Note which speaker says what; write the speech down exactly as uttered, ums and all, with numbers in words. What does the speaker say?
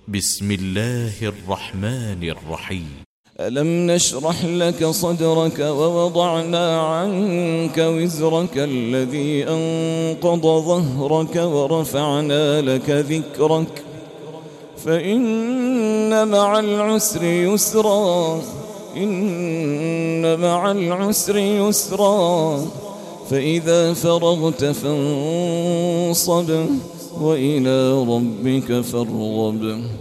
Speaker 1: بسم الله الرحمن الرحيم.
Speaker 2: ألم نشرح لك صدرك ووضعنا عنك وزرك الذي أنقض ظهرك ورفعنا لك ذكرك فإن مع العسر يسرا إن مع العسر يسرا فإذا فرغت فانصب وإلى ربك فارغب.